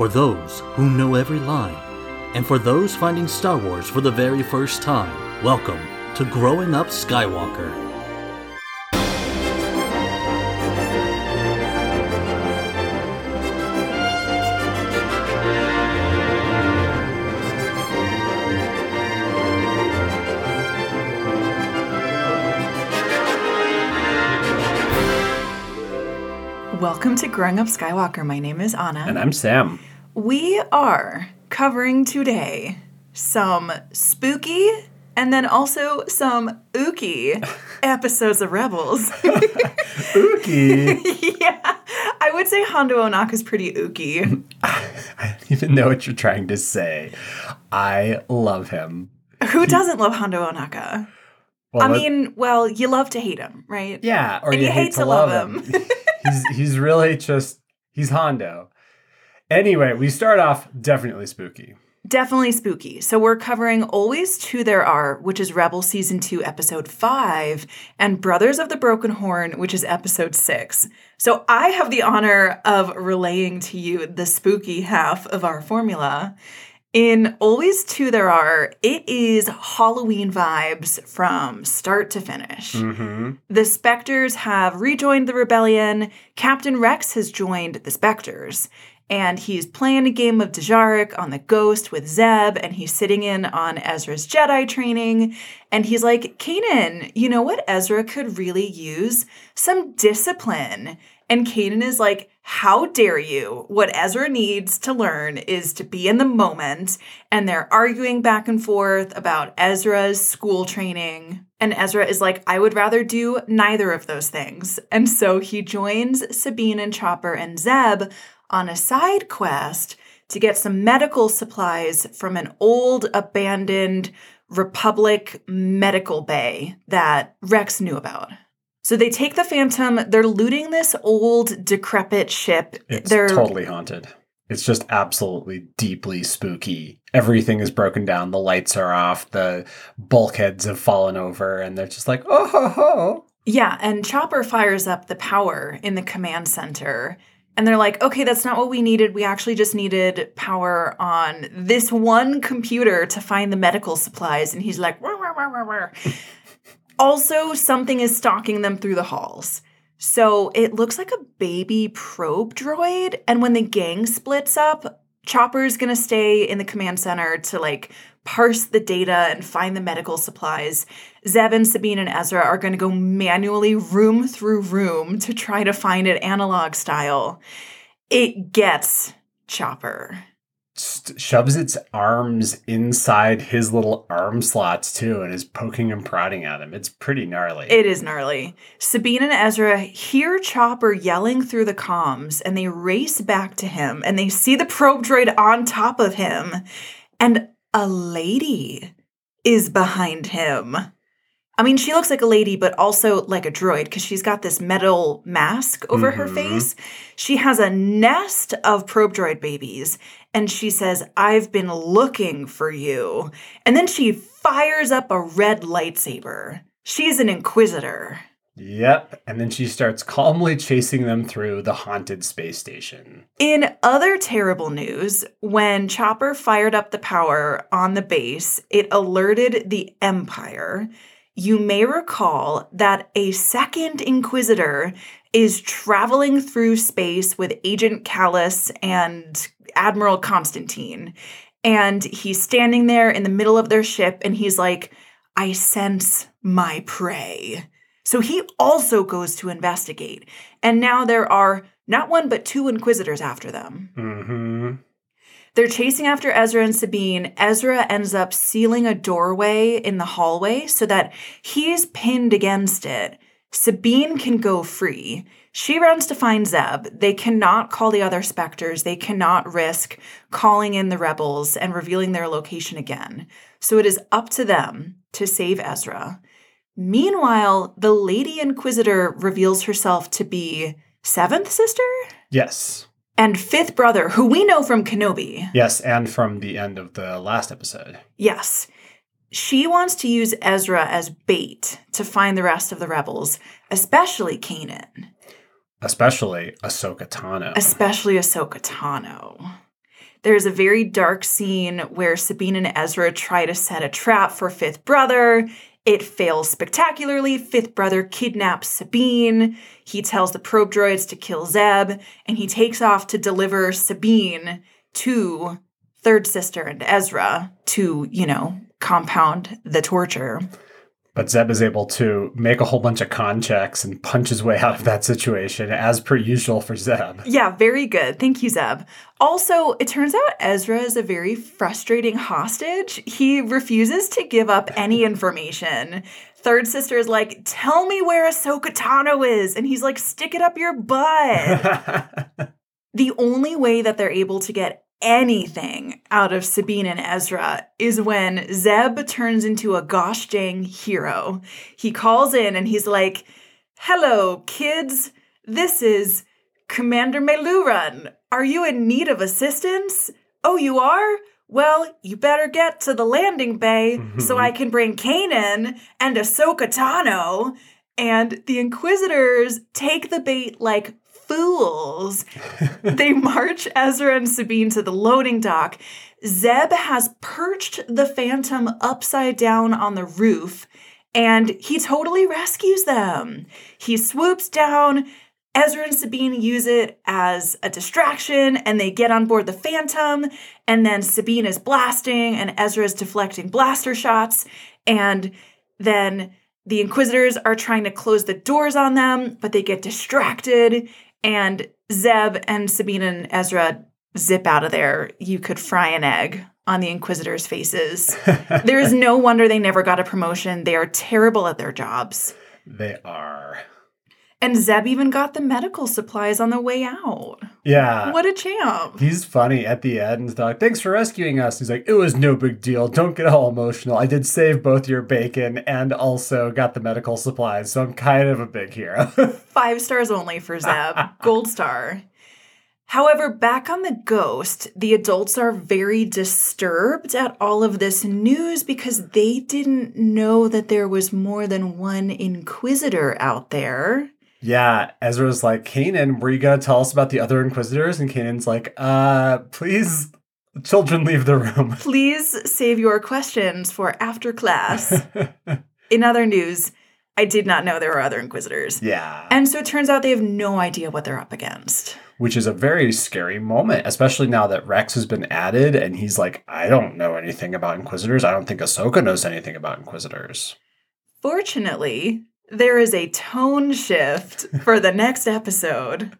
For those who know every line, and for those finding Star Wars for the very first time, welcome to Growing Up Skywalker. Welcome to Growing Up Skywalker. My name is Anna. And I'm Sam. We are covering today some spooky and then also some ooky episodes of Rebels. Ooky? Yeah. I would say Hondo Ohnaka's pretty ooky. I don't even know what you're trying to say. I love him. Who doesn't love Hondo Ohnaka? Well, you love to hate him, right? Yeah, or and you hate to love him. He's really just, he's Hondo. Anyway, we start off definitely spooky. Definitely spooky. So we're covering Always Two There Are, which is Rebel Season 2, Episode 5, and Brothers of the Broken Horn, which is Episode 6. So I have the honor of relaying to you the spooky half of our formula. In Always Two There Are, it is Halloween vibes from start to finish. Mm-hmm. The Spectres have rejoined the rebellion. Captain Rex has joined the Spectres. And he's playing a game of Dejarik on the Ghost with Zeb, and he's sitting in on Ezra's Jedi training. And he's like, Kanan, you know what Ezra could really use? Some discipline. And Kanan is like, how dare you? What Ezra needs to learn is to be in the moment. And they're arguing back and forth about Ezra's school training. And Ezra is like, I would rather do neither of those things. And so he joins Sabine and Chopper and Zeb on a side quest to get some medical supplies from an old, abandoned Republic medical bay that Rex knew about. So they take the Phantom, they're looting this old, decrepit ship. They're totally haunted. It's just absolutely deeply spooky. Everything is broken down, the lights are off, the bulkheads have fallen over, and they're just like, oh ho ho. Yeah, and Chopper fires up the power in the command center. And they're like, okay, that's not what we needed. We actually just needed power on this one computer to find the medical supplies. And he's like, wah, wah, wah, wah, wah. Also, something is stalking them through the halls. So it looks like a baby probe droid. And when the gang splits up, Chopper's going to stay in the command center to parse the data and find the medical supplies. Zeb and Sabine and Ezra are going to go manually room through room to try to find it analog style. It gets Chopper. Shoves its arms inside his little arm slots, too, and is poking and prodding at him. It's pretty gnarly. It is gnarly. Sabine and Ezra hear Chopper yelling through the comms, and they race back to him, and they see the probe droid on top of him, and a lady is behind him. I mean, she looks like a lady, but also like a droid because she's got this metal mask over her face. She has a nest of probe droid babies, and she says, I've been looking for you. And then she fires up a red lightsaber. She's an Inquisitor. Yep, and then she starts calmly chasing them through the haunted space station. In other terrible news, when Chopper fired up the power on the base, it alerted the Empire. You may recall that a second Inquisitor is traveling through space with Agent Kallus and Admiral Constantine. And he's standing there in the middle of their ship, and he's like, I sense my prey. So he also goes to investigate. And now there are not one, but two Inquisitors after them. Mm-hmm. They're chasing after Ezra and Sabine. Ezra ends up sealing a doorway in the hallway so that he's pinned against it. Sabine can go free. She runs to find Zeb. They cannot call the other Spectres. They cannot risk calling in the rebels and revealing their location again. So it is up to them to save Ezra. Meanwhile, the Lady Inquisitor reveals herself to be seventh sister? Yes. And fifth brother, who we know from Kenobi. Yes, and from the end of the last episode. Yes. She wants to use Ezra as bait to find the rest of the rebels, especially Kanan. Especially Ahsoka Tano. Especially Ahsoka Tano. There's a very dark scene where Sabine and Ezra try to set a trap for Fifth Brother. It fails spectacularly. Fifth Brother kidnaps Sabine. He tells the probe droids to kill Zeb, and he takes off to deliver Sabine to Third Sister and Ezra to, compound the torture. But Zeb is able to make a whole bunch of con checks and punch his way out of that situation, as per usual for Zeb. Yeah, very good. Thank you, Zeb. Also, it turns out Ezra is a very frustrating hostage. He refuses to give up any information. Third Sister is like, tell me where Ahsoka Tano is. And he's like, stick it up your butt. The only way that they're able to get anything out of Sabine and Ezra is when Zeb turns into a gosh dang hero. He calls in and he's like, hello, kids. This is Commander Meluran. Are you in need of assistance? Oh, you are? Well, you better get to the landing bay so I can bring Kanan and Ahsoka Tano. And the Inquisitors take the bait like fools. They march Ezra and Sabine to the loading dock. Zeb has perched the Phantom upside down on the roof, and he totally rescues them. He swoops down. Ezra and Sabine use it as a distraction, and they get on board the Phantom, and then Sabine is blasting, and Ezra is deflecting blaster shots, and then the Inquisitors are trying to close the doors on them, but they get distracted, and Zeb and Sabine and Ezra zip out of there. You could fry an egg on the Inquisitors' faces. There is no wonder they never got a promotion. They are terrible at their jobs. They are. And Zeb even got the medical supplies on the way out. Yeah. What a champ. He's funny at the end. They're like, thanks for rescuing us. He's like, it was no big deal. Don't get all emotional. I did save both your bacon and also got the medical supplies, so I'm kind of a big hero. 5 stars only for Zeb. Gold star. However, back on the Ghost, the adults are very disturbed at all of this news because they didn't know that there was more than one Inquisitor out there. Yeah, Ezra's like, Kanan, were you going to tell us about the other Inquisitors? And Kanan's like, please, children, leave the room. Please save your questions for after class. In other news, I did not know there were other Inquisitors. Yeah. And so it turns out they have no idea what they're up against. Which is a very scary moment, especially now that Rex has been added and he's like, I don't know anything about Inquisitors. I don't think Ahsoka knows anything about Inquisitors. Fortunately, there is a tone shift for the next episode.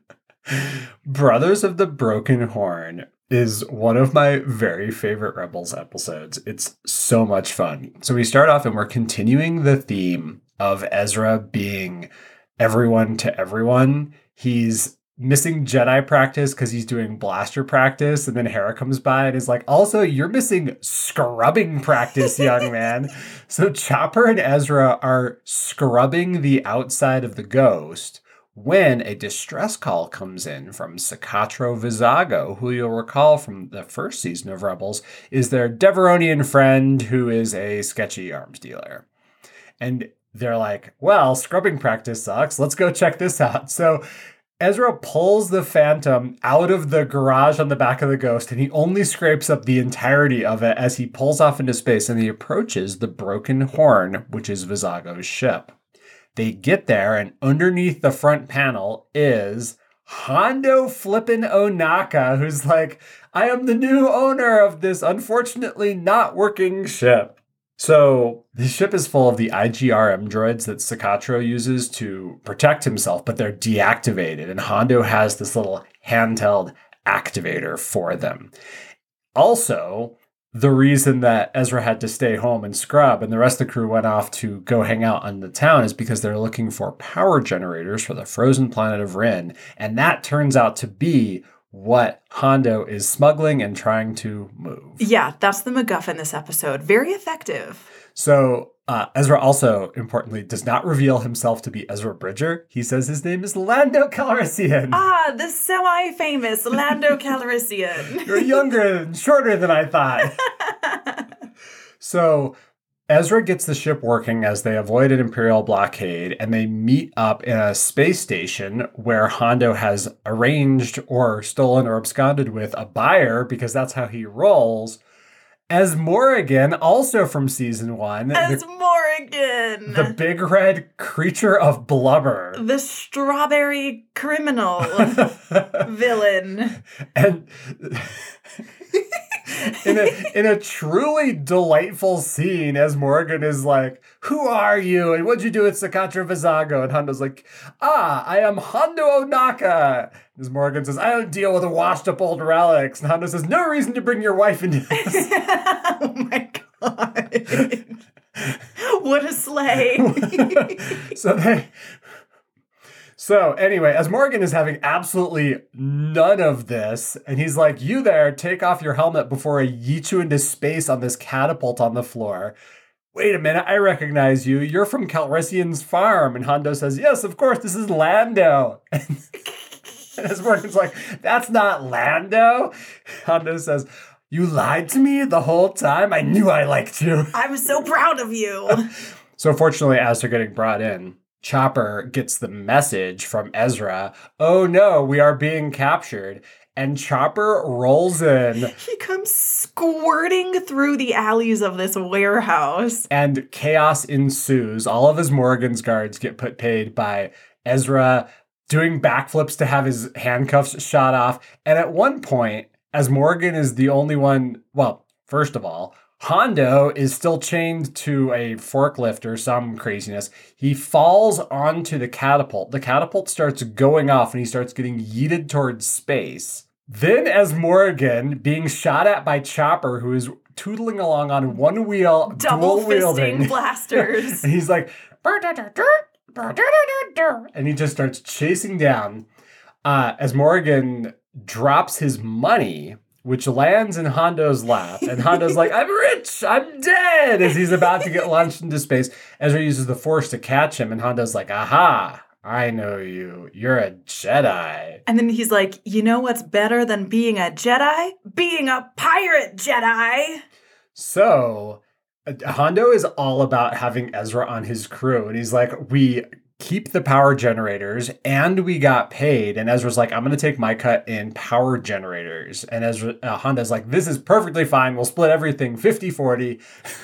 Brothers of the Broken Horn is one of my very favorite Rebels episodes. It's so much fun. So we start off and we're continuing the theme of Ezra being everyone to everyone. He's missing Jedi practice because he's doing blaster practice, and then Hera comes by and is like, also, you're missing scrubbing practice, young man. So Chopper and Ezra are scrubbing the outside of the Ghost when a distress call comes in from Sicatro Vizago, who you'll recall from the first season of Rebels is their Deveronian friend who is a sketchy arms dealer. And they're like, well, scrubbing practice sucks. Let's go check this out. So Ezra pulls the Phantom out of the garage on the back of the Ghost, and he only scrapes up the entirety of it as he pulls off into space and he approaches the Broken Horn, which is Vizago's ship. They get there, and underneath the front panel is Hondo flippin' Onaka, who's like, I am the new owner of this unfortunately not working ship. So the ship is full of the IGRM droids that Sicatro uses to protect himself, but they're deactivated. And Hondo has this little handheld activator for them. Also, the reason that Ezra had to stay home and scrub and the rest of the crew went off to go hang out on the town is because they're looking for power generators for the frozen planet of Rin. And that turns out to be what Hondo is smuggling and trying to move. Yeah, that's the MacGuffin this episode. Very effective. So Ezra also, importantly, does not reveal himself to be Ezra Bridger. He says his name is Lando Calrissian. Ah, the semi-famous Lando Calrissian. You're younger and shorter than I thought. So Ezra gets the ship working as they avoid an Imperial blockade, and they meet up in a space station where Hondo has arranged or stolen or absconded with a buyer, because that's how he rolls. As Morrigan, also from season 1. As Morrigan! The big red creature of blubber. The strawberry criminal villain. And in a truly delightful scene, as Morgan is like, "Who are you? And what'd you do with Sakatra Vizago?" And Hondo's like, "I am Hondo Onaka." As Morgan says, "I don't deal with washed up old relics." And Hondo says, "No reason to bring your wife into this." Oh my god. What a sleigh. So anyway, as Morgan is having absolutely none of this, and he's like, "You there, take off your helmet before I yeet you into space on this catapult on the floor. Wait a minute, I recognize you. You're from Calrissian's farm." And Hondo says, "Yes, of course, this is Lando." And as Morgan's like, "That's not Lando." Hondo says, "You lied to me the whole time? I knew I liked you." I was so proud of you. So fortunately, as they're getting brought in, Chopper gets the message from Ezra, "Oh no, we are being captured." And Chopper rolls in. He comes squirting through the alleys of this warehouse. And chaos ensues. All of his Morgan's guards get paid by Ezra doing backflips to have his handcuffs shot off. And at one point, as Morgan is the only one, well, first of all, Hondo is still chained to a forklift or some craziness. He falls onto the catapult. The catapult starts going off and he starts getting yeeted towards space. Then as Morgan, being shot at by Chopper, who is tootling along on one wheel, double dual-wielding fisting blasters. And he's like, and he just starts chasing down. As Morgan drops his money, which lands in Hondo's lap. And Hondo's like, "I'm rich, I'm dead," as he's about to get launched into space. Ezra uses the Force to catch him, and Hondo's like, "Aha, I know you. You're a Jedi." And then he's like, "You know what's better than being a Jedi? Being a pirate Jedi." So Hondo is all about having Ezra on his crew. And he's like, "We keep the power generators and we got paid." And Ezra's like, "I'm going to take my cut in power generators." And Hondo's like, "This is perfectly fine. We'll split everything 50-40.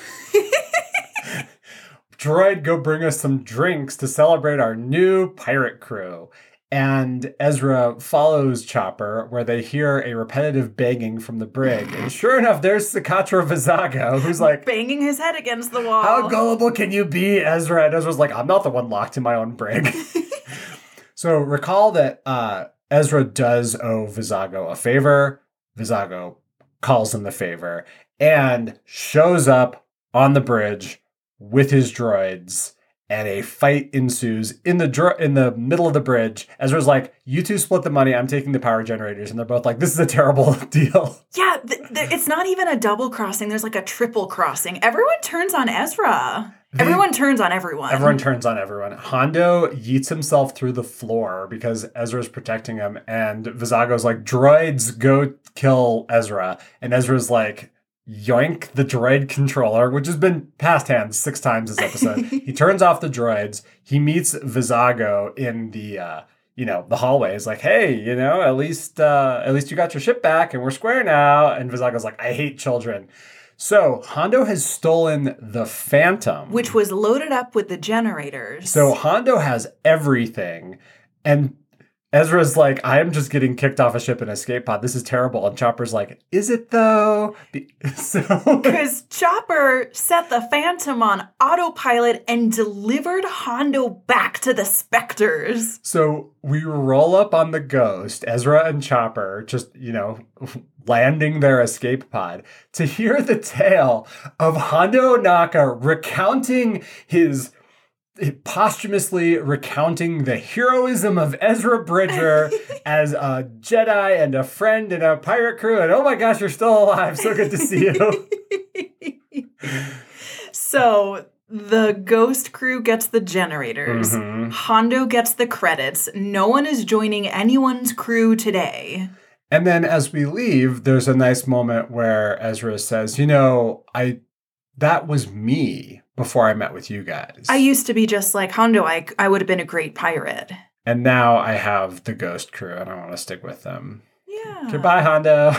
Droid, go bring us some drinks to celebrate our new pirate crew." And Ezra follows Chopper, where they hear a repetitive banging from the brig. And sure enough, there's Sakatra Vizago, who's like, banging his head against the wall. "How gullible can you be, Ezra?" And Ezra's like, "I'm not the one locked in my own brig." So recall that Ezra does owe Vizago a favor. Vizago calls him the favor and shows up on the bridge with his droids. And a fight ensues in the middle of the bridge. Ezra's like, "You two split the money. I'm taking the power generators." And they're both like, "This is a terrible deal." Yeah, it's not even a double crossing. There's like a triple crossing. Everyone turns on Ezra. Everyone turns on everyone. Everyone turns on everyone. Hondo yeets himself through the floor because Ezra's protecting him. And Vizago's like, "Droids, go kill Ezra." And Ezra's like, yoink the droid controller, which has been passed hands 6 times this episode. He turns off the droids. He meets Vizago in the the hallway. He's like, "Hey, at least you got your ship back and we're square now." And Vizago's like, "I hate children." So Hondo has stolen the Phantom, which was loaded up with the generators. So Hondo has everything. And Ezra's like, "I am just getting kicked off a ship in an escape pod. This is terrible." And Chopper's like, "Is it though?" Because Chopper set the Phantom on autopilot and delivered Hondo back to the Spectres. So we roll up on the Ghost, Ezra and Chopper, just, landing their escape pod to hear the tale of Hondo Onaka posthumously recounting the heroism of Ezra Bridger as a Jedi and a friend and a pirate crew. And oh my gosh, you're still alive. So good to see you. So the Ghost crew gets the generators. Mm-hmm. Hondo gets the credits. No one is joining anyone's crew today. And then as we leave, there's a nice moment where Ezra says, that was me before I met with you guys. I used to be just like Hondo. I would have been a great pirate. And now I have the Ghost crew, and I want to stick with them. Yeah. Goodbye, Hondo.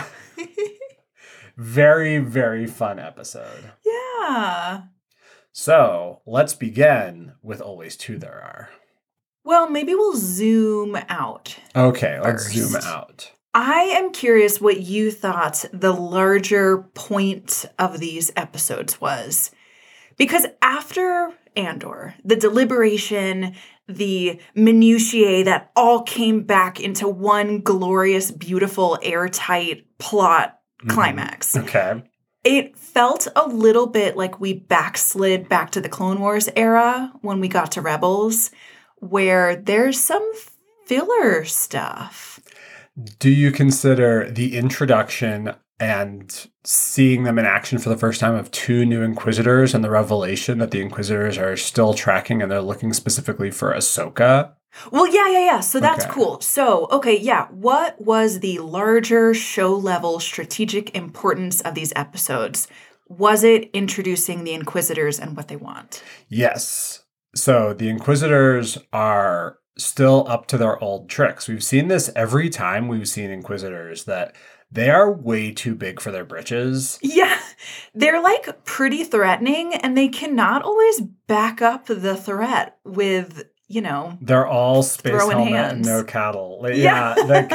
Very, very fun episode. Yeah. So let's begin with Always Two There Are. Well, maybe we'll zoom out. Okay, let's first. zoom out. I am curious what you thought the larger point of these episodes was. Because after Andor, the deliberation, the minutiae that all came back into one glorious, beautiful, airtight plot climax. Okay. It felt a little bit like we backslid back to the Clone Wars era when we got to Rebels, where there's some filler stuff. Do you consider the introduction and seeing them in action for the first time of two new Inquisitors and the revelation that the Inquisitors are still tracking and they're looking specifically for Ahsoka? Well, yeah. So that's Okay. cool. So, what was the larger show-level strategic importance of these episodes? Was it introducing the Inquisitors and what they want? Yes. So the Inquisitors are still up to their old tricks. We've seen this every time we've seen Inquisitors, that they are way too big for their britches. Yeah, they're like pretty threatening and they cannot always back up the threat with, They're all space Throwing helmet hands. and no cattle. Like, Yeah.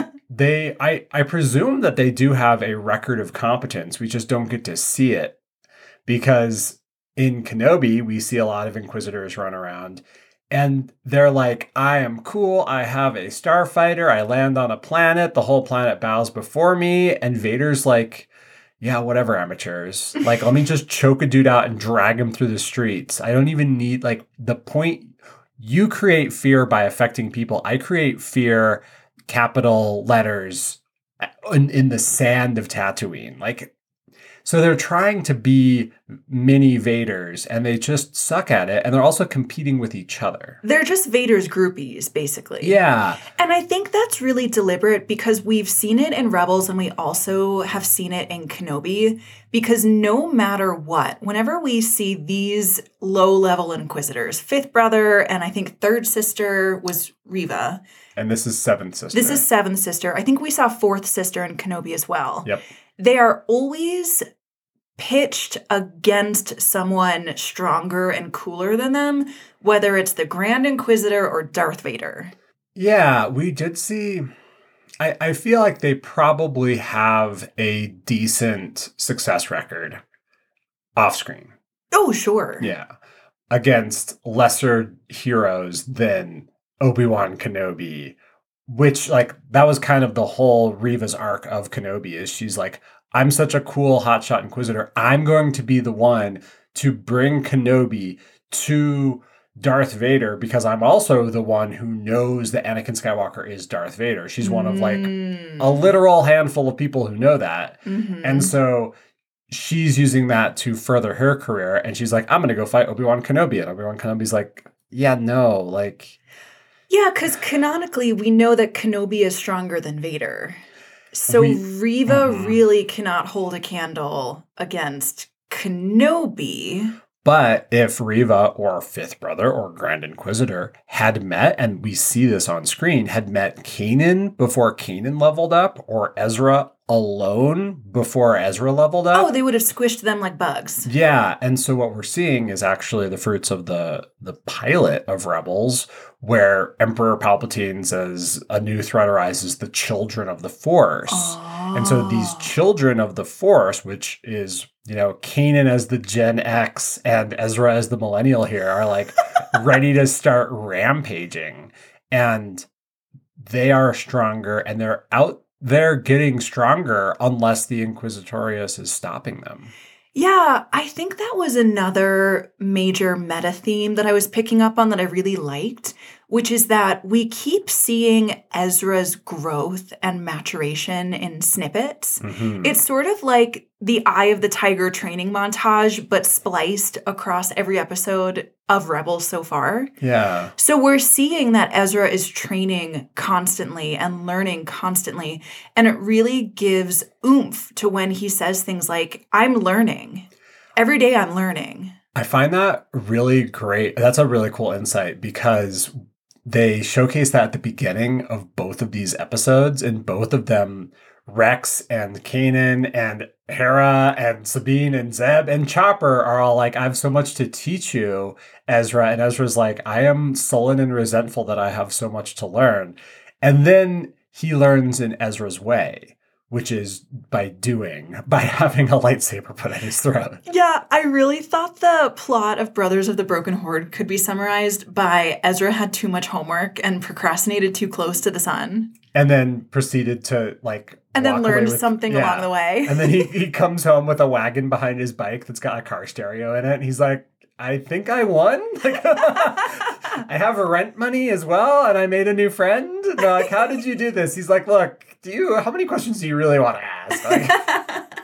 I presume that they do have a record of competence. We just don't get to see it because in Kenobi, we see a lot of Inquisitors run around and they're like, I am cool. I have a starfighter. I land on a planet. The whole planet bows before me. And Vader's like, yeah, whatever, amateurs. Like, let me just choke a dude out and drag him through the streets. I don't even need, the point. You create fear by affecting people. I create fear, capital letters, in the sand of Tatooine. So they're trying to be mini Vaders, and they just suck at it, and they're also competing with each other. They're just Vader's groupies, basically. Yeah. And I think that's really deliberate because we've seen it in Rebels and we also have seen it in Kenobi. Because no matter what, whenever we see these low-level Inquisitors, fifth brother and I think third sister was Reva. And this is seventh sister. This is seventh sister. I think we saw fourth sister in Kenobi as well. Yep. They are always pitched against someone stronger and cooler than them, whether it's the Grand Inquisitor or Darth Vader. Yeah, we did see. I feel like they probably have a decent success record off screen. Oh, sure. Yeah. Against lesser heroes than Obi-Wan Kenobi, which, that was kind of the whole Reva's arc of Kenobi, is she's like, I'm such a cool hotshot Inquisitor. I'm going to be the one to bring Kenobi to Darth Vader because I'm also the one who knows that Anakin Skywalker is Darth Vader. She's one of a literal handful of people who know that. Mm-hmm. And so she's using that to further her career. And she's like, I'm going to go fight Obi-Wan Kenobi. And Obi-Wan Kenobi's like, yeah, no, Yeah, because canonically, we know that Kenobi is stronger than Vader. So Reva really cannot hold a candle against Kenobi. But if Reva or Fifth Brother or Grand Inquisitor had met, and we see this on screen, had met Kanan before Kanan leveled up, or Ezra alone before Ezra leveled up. Oh, they would have squished them like bugs. Yeah, and so what we're seeing is actually the fruits of the pilot of Rebels, where Emperor Palpatine says a new threat arises, the children of the Force. Oh. And so these children of the Force, which is, Kanan as the Gen X and Ezra as the Millennial here, are ready to start rampaging. And they are stronger, and they're out there getting stronger unless the Inquisitorius is stopping them. Yeah, I think that was another major meta theme that I was picking up on that I really liked, which is that we keep seeing Ezra's growth and maturation in snippets. Mm-hmm. It's sort of like the Eye of the Tiger training montage, but spliced across every episode of Rebels so far. Yeah. So we're seeing that Ezra is training constantly and learning constantly, and it really gives oomph to when he says things like, I'm learning. Every day I'm learning. I find that really great. That's a really cool insight because they showcase that at the beginning of both of these episodes, and both of them, Rex and Kanan and Hera and Sabine and Zeb and Chopper are all like, I have so much to teach you, Ezra. And Ezra's like, I am sullen and resentful that I have so much to learn. And then he learns in Ezra's way, which is by having a lightsaber put at his throat. Yeah, I really thought the plot of Brothers of the Broken Horde could be summarized by Ezra had too much homework and procrastinated too close to the sun. And then proceeded to and then learned something along the way. And then he comes home with a wagon behind his bike that's got a car stereo in it. And he's like, I think I won. I have a rent money as well. And I made a new friend. And they're like, how did you do this? He's like, look, how many questions do you really want to ask?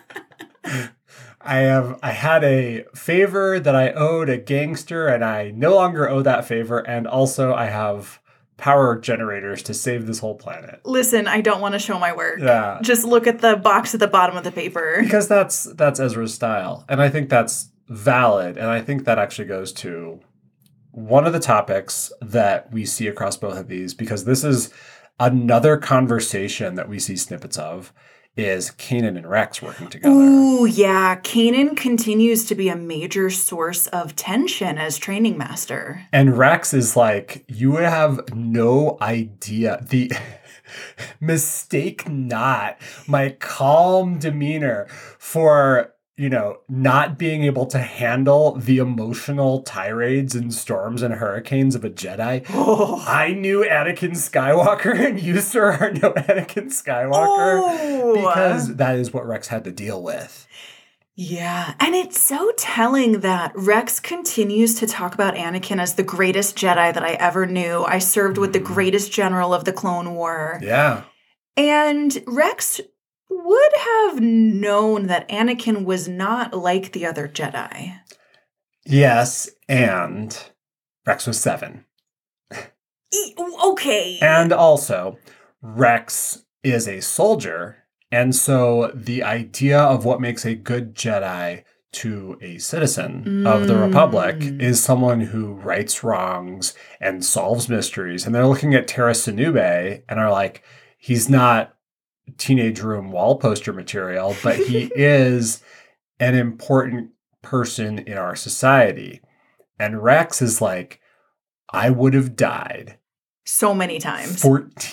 I had a favor that I owed a gangster and I no longer owe that favor. And also I have power generators to save this whole planet. Listen, I don't want to show my work. Yeah. Just look at the box at the bottom of the paper. Because that's Ezra's style. And I think that's valid. And I think that actually goes to one of the topics that we see across both of these, because this is another conversation that we see snippets of, is Kanan and Rex working together. Ooh, yeah. Kanan continues to be a major source of tension as training master. And Rex is like, you have no idea. Mistake not my calm demeanor for, not being able to handle the emotional tirades and storms and hurricanes of a Jedi. Oh. I knew Anakin Skywalker and you, sir, are no Anakin Skywalker. Because that is what Rex had to deal with. Yeah, and it's so telling that Rex continues to talk about Anakin as the greatest Jedi that I ever knew. I served with the greatest general of the Clone War. Yeah. And Rex would have known that Anakin was not like the other Jedi. Yes, and Rex was 7. Okay. And also, Rex is a soldier, and so the idea of what makes a good Jedi to a citizen of the Republic is someone who rights wrongs and solves mysteries. And they're looking at Tera Sinube and are like, he's not teenage room wall poster material, but he is an important person in our society. And Rex is like, I would have died so many times.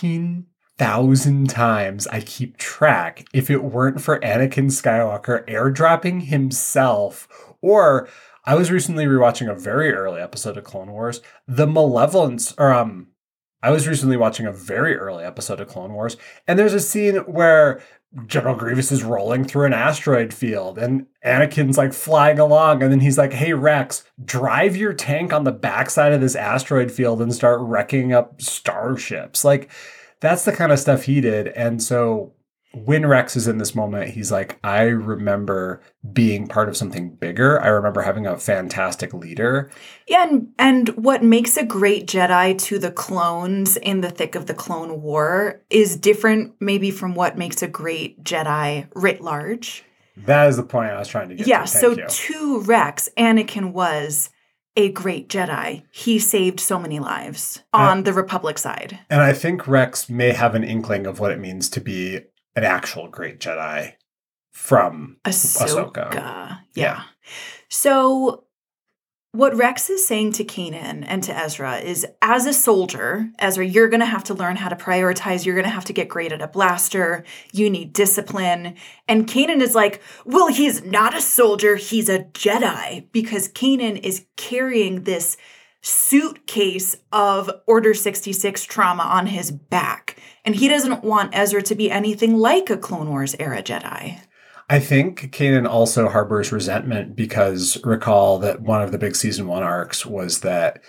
14,000 times. I keep track if it weren't for Anakin Skywalker airdropping himself. Or I was recently rewatching a very early episode of Clone Wars, The Malevolence, I was recently watching a very early episode of Clone Wars, and there's a scene where General Grievous is rolling through an asteroid field, and Anakin's like flying along, and then he's like, hey, Rex, drive your tank on the backside of this asteroid field and start wrecking up starships. Like, that's the kind of stuff he did. And so when Rex is in this moment, he's like, I remember being part of something bigger. I remember having a fantastic leader. Yeah, and what makes a great Jedi to the clones in the thick of the Clone War is different maybe from what makes a great Jedi writ large. That is the point I was trying to get to. Yeah, Thank so you. to Rex, Anakin was a great Jedi. He saved so many lives on the Republic side. And I think Rex may have an inkling of what it means to be an actual great Jedi from Ahsoka. Yeah. So what Rex is saying to Kanan and to Ezra is, as a soldier, Ezra, you're going to have to learn how to prioritize. You're going to have to get great at a blaster. You need discipline. And Kanan is like, well, he's not a soldier. He's a Jedi. Because Kanan is carrying this suitcase of Order 66 trauma on his back. And he doesn't want Ezra to be anything like a Clone Wars era Jedi. I think Kanan also harbors resentment because recall that one of the big season 1 arcs was that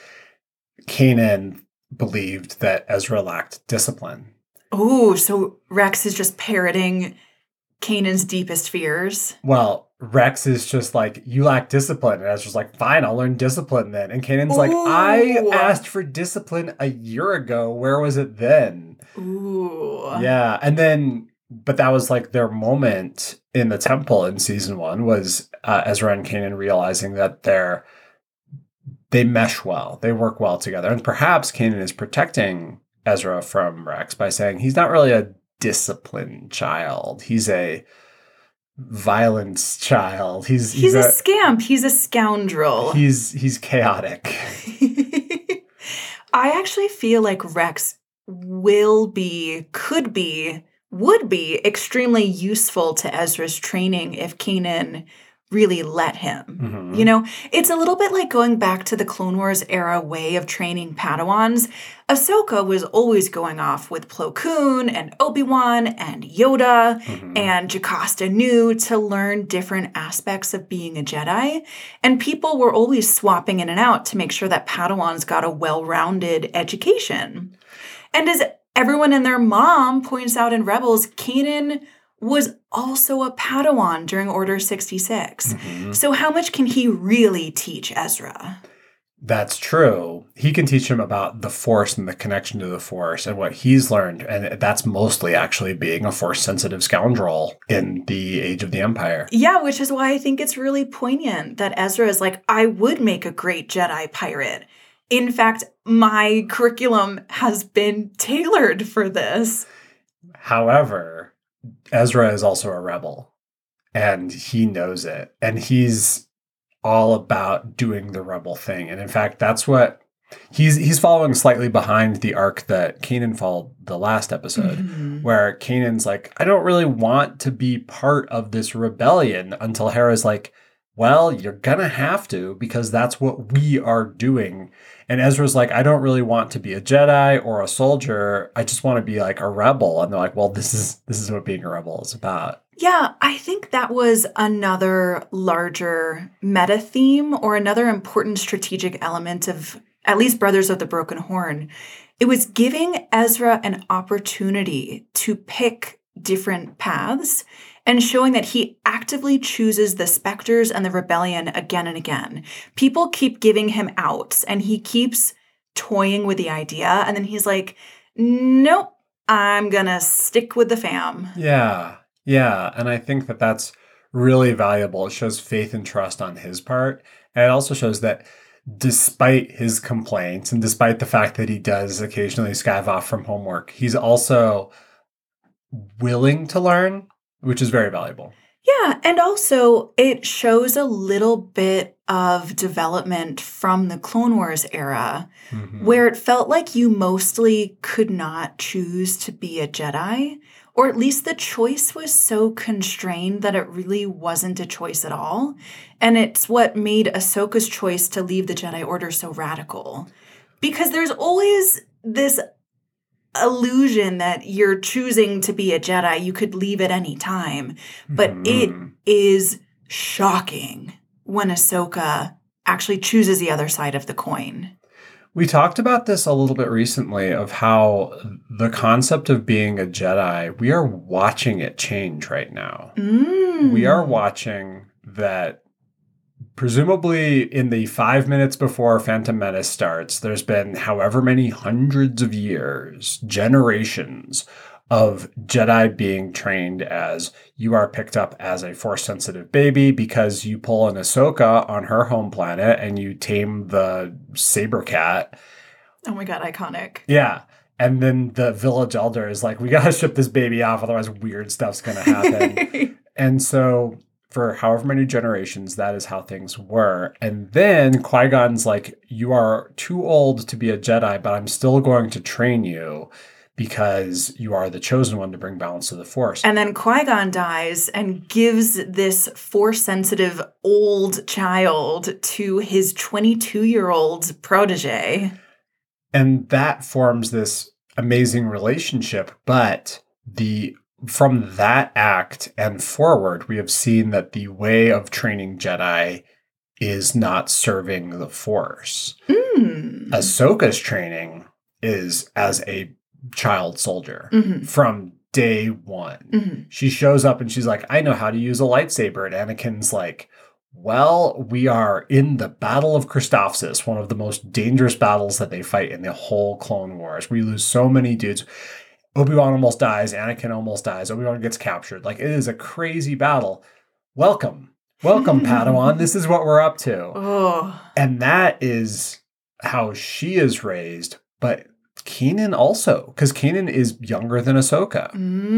Kanan believed that Ezra lacked discipline. Oh, so Rex is just parroting Kanan's deepest fears. Well, Rex is just like, you lack discipline. And Ezra's like, fine, I'll learn discipline then. And Kanan's like, I asked for discipline a year ago. Where was it then? Ooh. Yeah. And then But that was like their moment in the temple in season 1 was Ezra and Kanan realizing that they mesh well, they work well together. And perhaps Kanan is protecting Ezra from Rex by saying he's not really a disciplined child. He's a violence child. He's a scamp. He's a scoundrel. He's chaotic. I actually feel like Rex would be extremely useful to Ezra's training if Kanan really let him. Mm-hmm. You know, it's a little bit like going back to the Clone Wars era way of training Padawans. Ahsoka was always going off with Plo Koon and Obi-Wan and Yoda and Jocasta Nu to learn different aspects of being a Jedi. And people were always swapping in and out to make sure that Padawans got a well-rounded education. And as everyone and their mom points out in Rebels, Kanan was also a Padawan during Order 66. So how much can he really teach Ezra? That's true. He can teach him about the Force and the connection to the Force and what he's learned. And that's mostly actually being a Force-sensitive scoundrel in the Age of the Empire. Yeah, which is why I think it's really poignant that Ezra is like, I would make a great Jedi pirate. In fact, my curriculum has been tailored for this. However, Ezra is also a rebel, and he knows it, and he's all about doing the rebel thing. And in fact, that's what he's following slightly behind the arc that Kanan followed the last episode, where Kanan's like, I don't really want to be part of this rebellion, until Hera's like, well, you're gonna have to, because that's what we are doing. And Ezra's like, I don't really want to be a Jedi or a soldier. I just want to be like a rebel. And they're like, well, this is what being a rebel is about. Yeah, I think that was another larger meta theme or another important strategic element of at least Brothers of the Broken Horn. It was giving Ezra an opportunity to pick different paths and showing that he actively chooses the Spectres and the Rebellion again and again. People keep giving him outs, and he keeps toying with the idea, and then he's like, nope, I'm gonna stick with the fam. Yeah, and I think that that's really valuable. It shows faith and trust on his part, and it also shows that despite his complaints, and despite the fact that he does occasionally skive off from homework, he's also willing to learn, which is very valuable. Yeah, and also it shows a little bit of development from the Clone Wars era, where it felt like you mostly could not choose to be a Jedi, or at least the choice was so constrained that it really wasn't a choice at all. And it's what made Ahsoka's choice to leave the Jedi Order so radical. Because there's always this illusion that you're choosing to be a Jedi. You could leave at any time. But it is shocking when Ahsoka actually chooses the other side of the coin. We talked about this a little bit recently of how the concept of being a Jedi, we are watching it change right now. We are watching that. Presumably in the 5 minutes before Phantom Menace starts, there's been however many hundreds of years, generations of Jedi being trained as you are picked up as a Force-sensitive baby because you pull an Ahsoka on her home planet and you tame the saber cat. Oh my God, iconic. Yeah. And then the village elder is like, we got to ship this baby off, otherwise weird stuff's going to happen. And so for however many generations, that is how things were. And then Qui-Gon's like, you are too old to be a Jedi, but I'm still going to train you because you are the chosen one to bring balance to the Force. And then Qui-Gon dies and gives this Force-sensitive old child to his 22-year-old protege. And that forms this amazing relationship, but from that act and forward, we have seen that the way of training Jedi is not serving the Force. Ahsoka's training is as a child soldier from day one. She shows up and she's like, I know how to use a lightsaber. And Anakin's like, well, we are in the Battle of Christophsis, one of the most dangerous battles that they fight in the whole Clone Wars. We lose so many dudes. Obi-Wan almost dies. Anakin almost dies. Obi-Wan gets captured. Like, it is a crazy battle. Welcome, Padawan. This is what we're up to. Oh. And that is how she is raised. But Kanan also, because Kanan is younger than Ahsoka.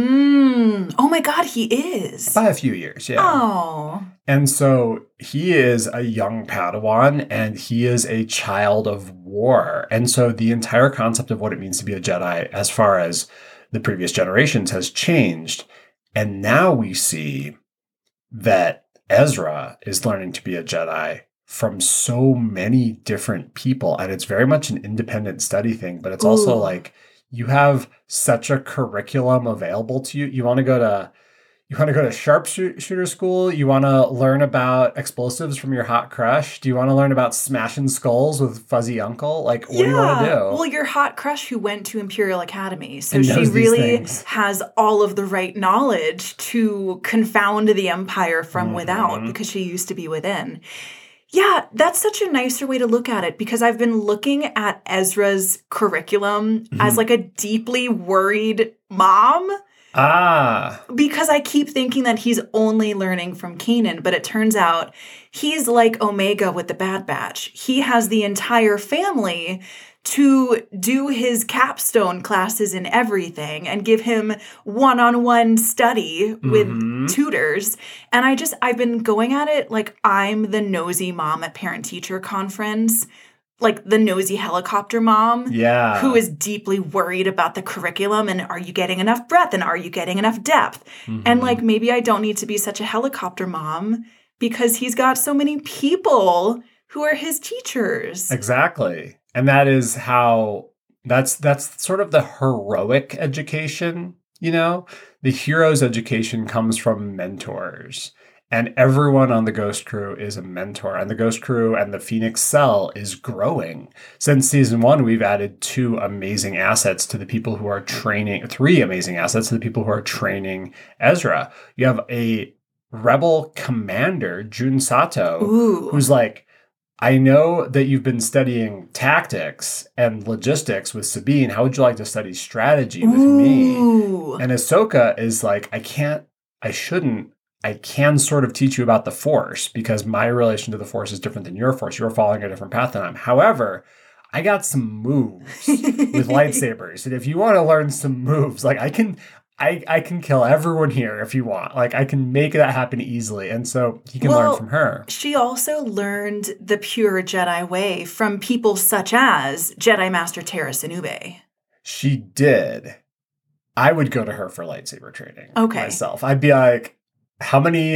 Oh my God, he is. By a few years, yeah. Oh. And so he is a young Padawan, and he is a child of war. And so the entire concept of what it means to be a Jedi, as far as the previous generations, has changed. And now we see that Ezra is learning to be a Jedi from so many different people. And it's very much an independent study thing, but it's also like you have such a curriculum available to you. You want to go to sharpshooter school? You want to learn about explosives from your hot crush? Do you want to learn about smashing skulls with fuzzy uncle? Like, what do you want to do? Well, your hot crush who went to Imperial Academy. So And she knows these really things. has all of the right knowledge to confound the Empire from without because she used to be within. Yeah, that's such a nicer way to look at it because I've been looking at Ezra's curriculum as like a deeply worried mom. Because I keep thinking that he's only learning from Kanan, but it turns out he's like Omega with the Bad Batch. He has the entire family to do his capstone classes and everything and give him one-on-one study with tutors. And I've been going at it like I'm the nosy mom at parent-teacher conference, like the nosy helicopter mom who is deeply worried about the curriculum and are you getting enough breadth and are you getting enough depth? And like maybe I don't need to be such a helicopter mom because he's got so many people who are his teachers. Exactly. And that is how that's sort of the heroic education, you know? The hero's education comes from mentors. And everyone on the Ghost Crew is a mentor. And the Ghost Crew and the Phoenix Cell is growing. Since season 1, we've added 2 amazing assets to the people who are training, 3 amazing assets to the people who are training Ezra. You have a rebel commander, Jun Sato, who's like, I know that you've been studying tactics and logistics with Sabine. How would you like to study strategy with me? And Ahsoka is like, I can sort of teach you about the Force because my relation to the Force is different than your Force. You're following a different path than I am. However, I got some moves with lightsabers. And if you want to learn some moves, like I can kill everyone here if you want. Like I can make that happen easily. And so he can learn from her. She also learned the pure Jedi way from people such as Jedi Master Tara Sinube. She did. I would go to her for lightsaber training myself. I'd be like, how many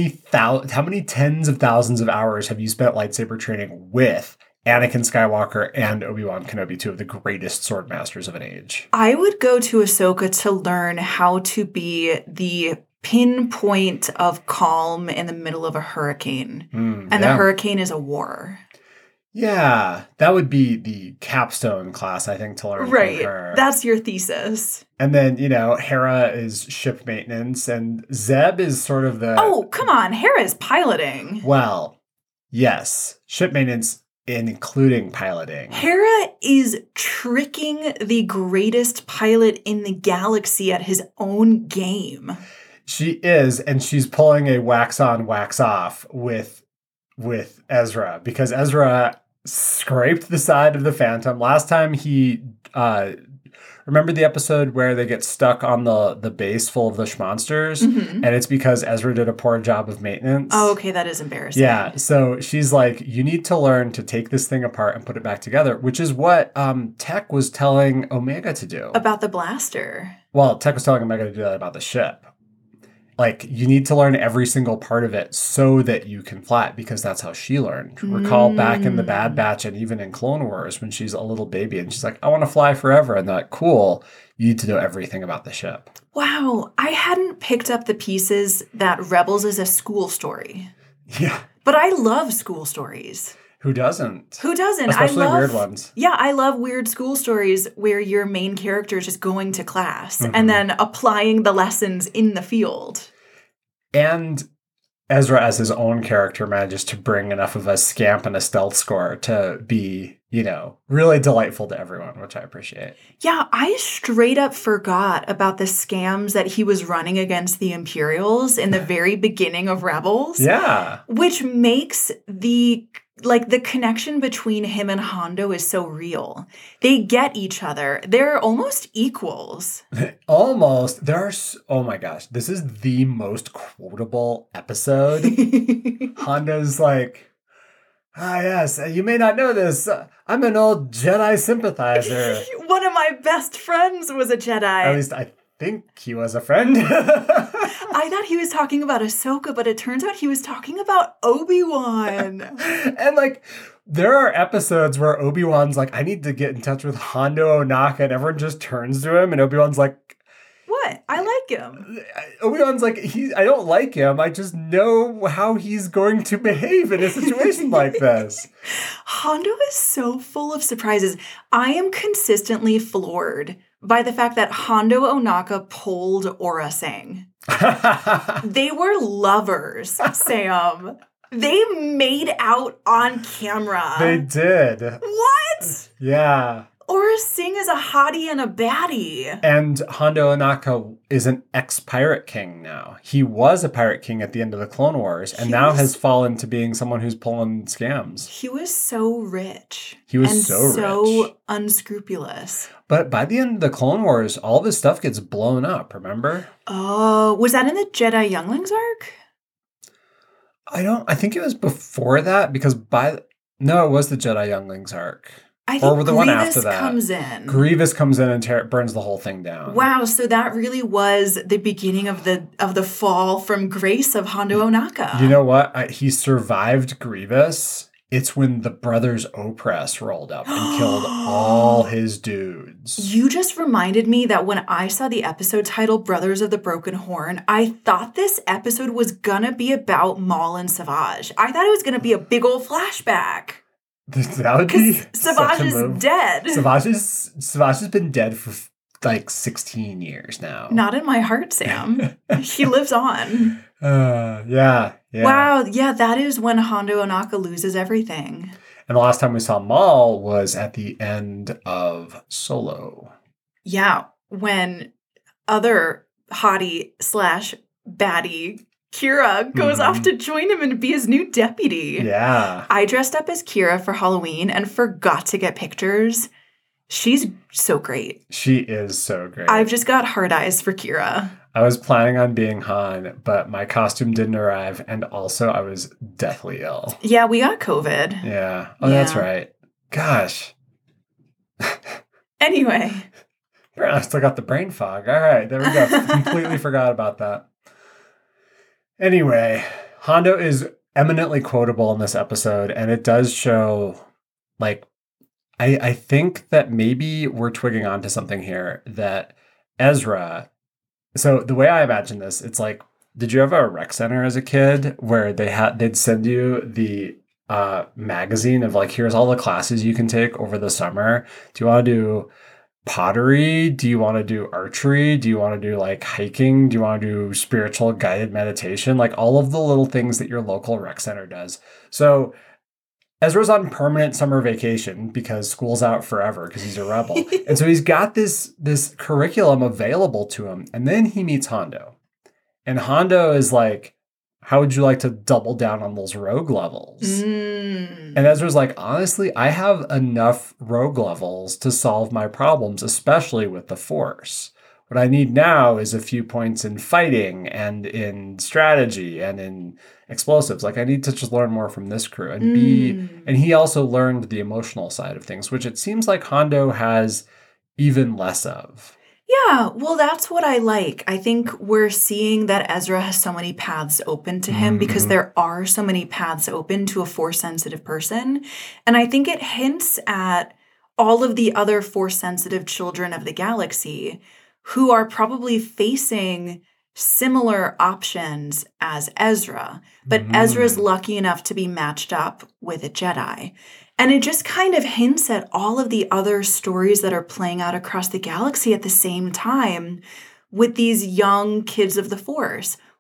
tens of thousands of hours have you spent lightsaber training with Anakin Skywalker and Obi-Wan Kenobi, 2 of the greatest sword masters of an age? I would go to Ahsoka to learn how to be the pinpoint of calm in the middle of a hurricane. The hurricane is a war. Yeah, that would be the capstone class, I think, to learn from her. That's your thesis. And then, Hera is ship maintenance, and Zeb is sort of the... Oh, come on, Hera is piloting. Well, yes, ship maintenance, including piloting. Hera is tricking the greatest pilot in the galaxy at his own game. She is, and she's pulling a wax on, wax off with Ezra, because Ezra scraped the side of the Phantom. Last time he... remember the episode where they get stuck on the base full of the schmonsters? And it's because Ezra did a poor job of maintenance. Oh, okay, that is embarrassing. Yeah, so she's like, you need to learn to take this thing apart and put it back together, which is what Tech was telling Omega to do. About the blaster. Well, Tech was telling Omega to do that about the ship. Like, you need to learn every single part of it so that you can fly it, because that's how she learned. Recall back in the Bad Batch and even in Clone Wars when she's a little baby and she's like, I want to fly forever. And they're like, cool, you need to know everything about the ship. Wow, I hadn't picked up the pieces that Rebels is a school story. Yeah. But I love school stories. Who doesn't? Who doesn't? Especially weird ones. Yeah, I love weird school stories where your main character is just going to class and then applying the lessons in the field. And Ezra, as his own character, manages to bring enough of a scamp and a stealth score to be, really delightful to everyone, which I appreciate. Yeah, I straight up forgot about the scams that he was running against the Imperials in the very beginning of Rebels. Yeah. Which makes the connection between him and Hondo is so real. They get each other. They're almost equals. Almost. Oh my gosh, this is the most quotable episode. Hondo's like, yes, you may not know this. I'm an old Jedi sympathizer. One of my best friends was a Jedi. At least I think he was a friend. I thought he was talking about Ahsoka, but it turns out he was talking about Obi-Wan. And there are episodes where Obi-Wan's like, I need to get in touch with Hondo Ohnaka, and everyone just turns to him, and Obi-Wan's like, what? I like him. Obi-Wan's like, I don't like him. I just know how he's going to behave in a situation like this. Hondo is so full of surprises. I am consistently floored by the fact that Hondo Ohnaka pulled Aura Singh. They were lovers, Sam. They made out on camera. They did. What? Yeah. Aura Singh is a hottie and a baddie. And Hondo Ohnaka is an ex-pirate king now. He was a pirate king at the end of the Clone Wars, and now has fallen to being someone who's pulling scams. He was so rich. He was and so rich. Unscrupulous. But by the end of the Clone Wars, all this stuff gets blown up, remember? Oh, was that in the Jedi Younglings arc? I think it was before that, because no, it was the Jedi Younglings arc. I think or the Grievous one after that. comes in. Grievous comes in and burns the whole thing down. Wow, so that really was the beginning of the fall from grace of Hondo Ohnaka. You know what? He survived Grievous. It's when the Brothers Oppress rolled up and killed all his dudes. You just reminded me that when I saw the episode titled Brothers of the Broken Horn, I thought this episode was gonna be about Maul and Savage. I thought it was gonna be a big old flashback. That would be Savage is dead. Savage has been dead for 16 years now. Not in my heart, Sam. He lives on. Yeah. Wow, yeah, that is when Hondo Ohnaka loses everything. And the last time we saw Maul was at the end of Solo. Yeah, when other hottie / baddie Kira goes off to join him and be his new deputy. Yeah. I dressed up as Kira for Halloween and forgot to get pictures. She's so great. She is so great. I've just got hard eyes for Kira. I was planning on being Han, but my costume didn't arrive, and also I was deathly ill. Yeah, we got COVID. Yeah. Oh, that's right. Gosh. Anyway. I still got the brain fog. All right, there we go. Completely forgot about that. Anyway, Hondo is eminently quotable in this episode, and it does show, I think that maybe we're twigging onto something here, that Ezra, so the way I imagine this, it's like, did you have a rec center as a kid where they'd send you the magazine of here's all the classes you can take over the summer? Do you want to do pottery? Do you want to do archery? Do you want to do hiking? Do you want to do spiritual guided meditation? All of the little things that your local rec center does. So Ezra's on permanent summer vacation because school's out forever because he's a rebel. And so he's got this curriculum available to him. And then he meets Hondo. And Hondo is like, how would you like to double down on those rogue levels? And Ezra's like, honestly, I have enough rogue levels to solve my problems, especially with the Force. What I need now is a few points in fighting and in strategy and in explosives. I need to just learn more from this crew and he also learned the emotional side of things, which it seems like Hondo has even less of. Yeah, well, that's what I like. I think we're seeing that Ezra has so many paths open to him because there are so many paths open to a Force-sensitive person. And I think it hints at all of the other Force-sensitive children of the galaxy who are probably facing similar options as Ezra. But Ezra's lucky enough to be matched up with a Jedi. And it just kind of hints at all of the other stories that are playing out across the galaxy at the same time with these young kids of the Force.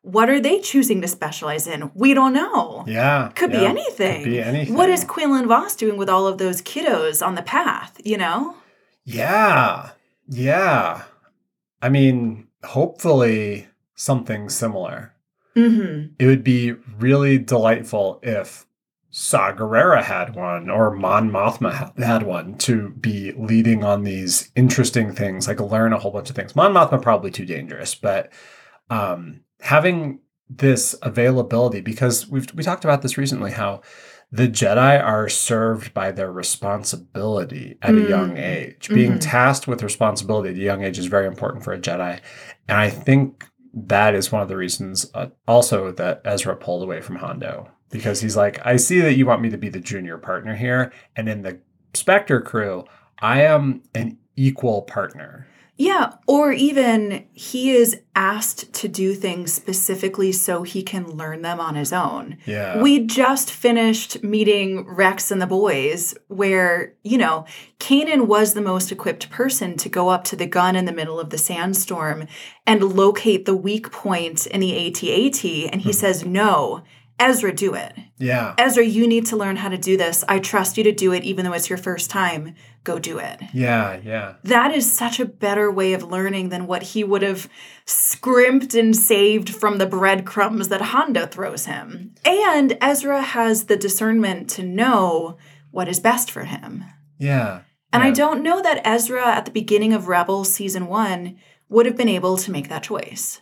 What are they choosing to specialize in? We don't know. Yeah. Could be anything. Could be anything. What is Quinlan Voss doing with all of those kiddos on the path, Yeah. Yeah. I mean, hopefully something similar. Mm-hmm. It would be really delightful if Saw Gerrera had one or Mon Mothma had one to be leading on these interesting things, like learn a whole bunch of things. Mon Mothma probably too dangerous, but having this availability, because we talked about this recently, how the Jedi are served by their responsibility at a young age. Being tasked with responsibility at a young age is very important for a Jedi. And I think that is one of the reasons also that Ezra pulled away from Hondo. Because he's like, I see that you want me to be the junior partner here. And in the Spectre crew, I am an equal partner. Yeah, or even he is asked to do things specifically so he can learn them on his own. Yeah. We just finished meeting Rex and the boys where, Kanan was the most equipped person to go up to the gun in the middle of the sandstorm and locate the weak point in the AT-AT. And he says, no, Ezra, do it. Yeah. Ezra, you need to learn how to do this. I trust you to do it even though it's your first time. Go do it. Yeah, yeah. That is such a better way of learning than what he would have scrimped and saved from the breadcrumbs that Hondo throws him. And Ezra has the discernment to know what is best for him. Yeah. And I don't know that Ezra at the beginning of Rebels Season 1 would have been able to make that choice.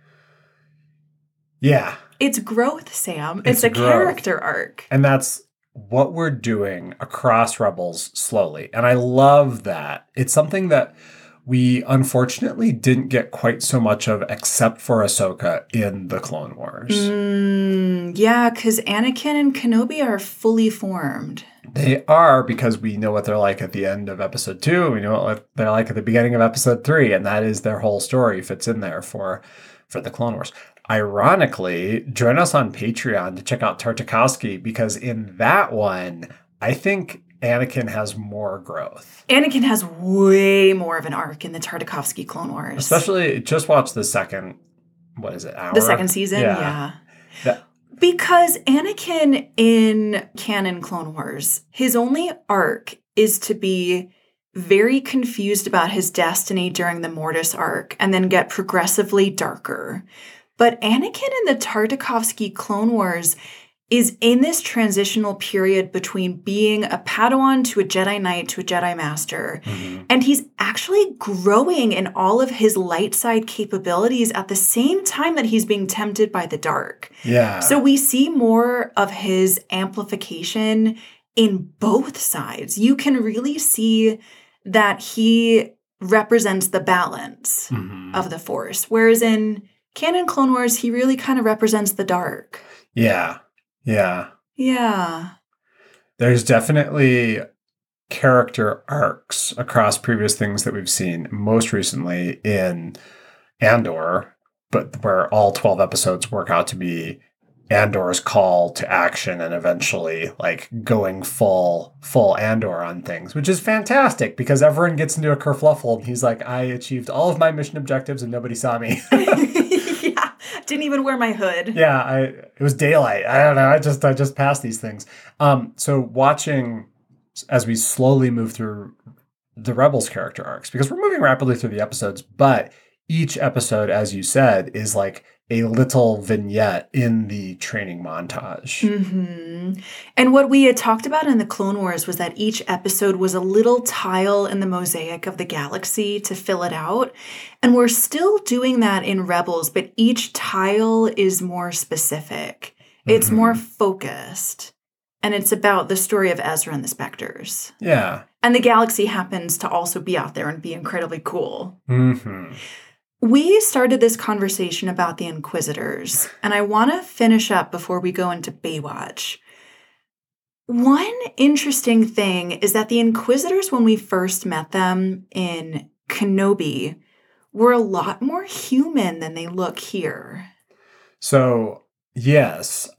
Yeah. It's growth, Sam. It's a growth. character arc. And that's what we're doing across Rebels slowly. And I love that. It's something that we unfortunately didn't get quite so much of except for Ahsoka in the Clone Wars. Yeah, because Anakin and Kenobi are fully formed. They are, because we know what they're like at the end of episode 2. We know what they're like at the beginning of episode 3. And that is their whole story fits in there for the Clone Wars. Ironically, join us on Patreon to check out Tartakovsky, because in that one, I think Anakin has more growth. Anakin has way more of an arc in the Tartakovsky Clone Wars. Especially, just watch the second, hour? The second season, yeah. Because Anakin in canon Clone Wars, his only arc is to be very confused about his destiny during the Mortis arc and then get progressively darker. But Anakin in the Tartakovsky Clone Wars is in this transitional period between being a Padawan to a Jedi Knight to a Jedi Master. Mm-hmm. And he's actually growing in all of his light side capabilities at the same time that he's being tempted by the dark. Yeah. So we see more of his amplification in both sides. You can really see that he represents the balance of the Force. Whereas in canon Clone Wars, he really kind of represents the dark. Yeah. Yeah. Yeah. There's definitely character arcs across previous things that we've seen, most recently in Andor, but where all 12 episodes work out to be Andor's call to action and eventually like going full Andor on things, which is fantastic because everyone gets into a kerfluffle and he's like, I achieved all of my mission objectives and nobody saw me. Yeah. Didn't even wear my hood. Yeah. It was daylight. I don't know. I just passed these things. So watching as we slowly move through the Rebels character arcs, because we're moving rapidly through the episodes, but each episode, as you said, is like a little vignette in the training montage. Mm-hmm. And what we had talked about in the Clone Wars was that each episode was a little tile in the mosaic of the galaxy to fill it out. And we're still doing that in Rebels, but each tile is more specific. It's more focused. And it's about the story of Ezra and the Spectres. Yeah. And the galaxy happens to also be out there and be incredibly cool. Mm-hmm. We started this conversation about the Inquisitors, and I want to finish up before we go into Baywatch. One interesting thing is that the Inquisitors, when we first met them in Kenobi, were a lot more human than they look here. So, yes.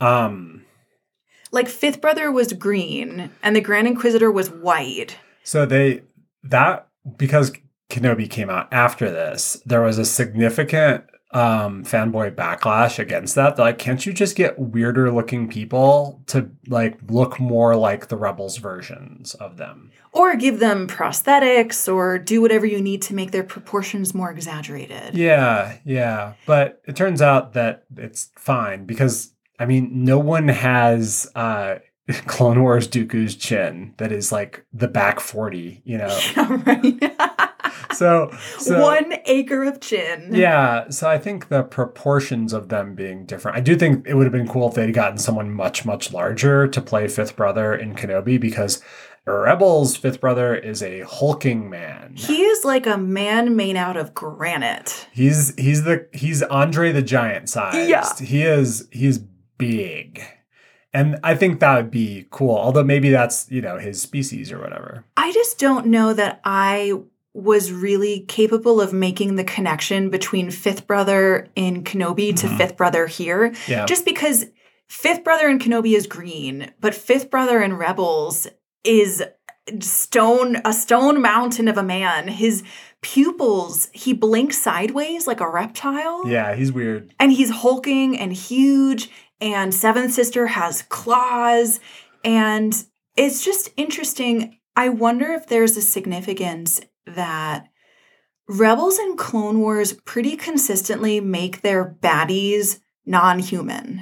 Like, Fifth Brother was green, and the Grand Inquisitor was white. So because Kenobi came out after this, there was a significant fanboy backlash against that. They're like, can't you just get weirder looking people to like look more like the Rebels versions of them? Or give them prosthetics or do whatever you need to make their proportions more exaggerated. Yeah. But it turns out that it's fine because, I mean, no one has Clone Wars Dooku's chin that is like the back 40, you know? Yeah, right. So 1 acre of chin. Yeah, so I think the proportions of them being different. I do think it would have been cool if they'd gotten someone much, much larger to play Fifth Brother in Kenobi because Rebels' Fifth Brother is a hulking man. He is like a man made out of granite. He's Andre the Giant sized. Yeah. He's big. And I think that would be cool. Although maybe that's, you know, his species or whatever. I just don't know that I was really capable of making the connection between Fifth Brother in Kenobi to Fifth Brother here. Yeah. Just because Fifth Brother in Kenobi is green, but Fifth Brother in Rebels is a stone mountain of a man. His pupils, he blinks sideways like a reptile. Yeah, he's weird. And he's hulking and huge, and Seventh Sister has claws, and it's just interesting. I wonder if there's a significance that Rebels and Clone Wars pretty consistently make their baddies non-human.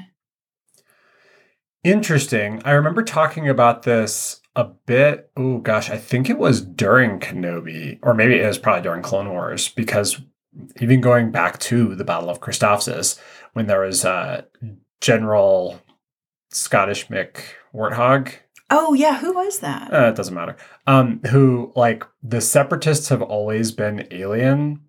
Interesting. I remember talking about this a bit. Oh gosh, I think it was during Kenobi, or maybe it was probably during Clone Wars, because even going back to the Battle of Christophsis, when there was General Scottish Mick Warthog. Oh, yeah. Who was that? It doesn't matter. Who, like, the Separatists have always been alien,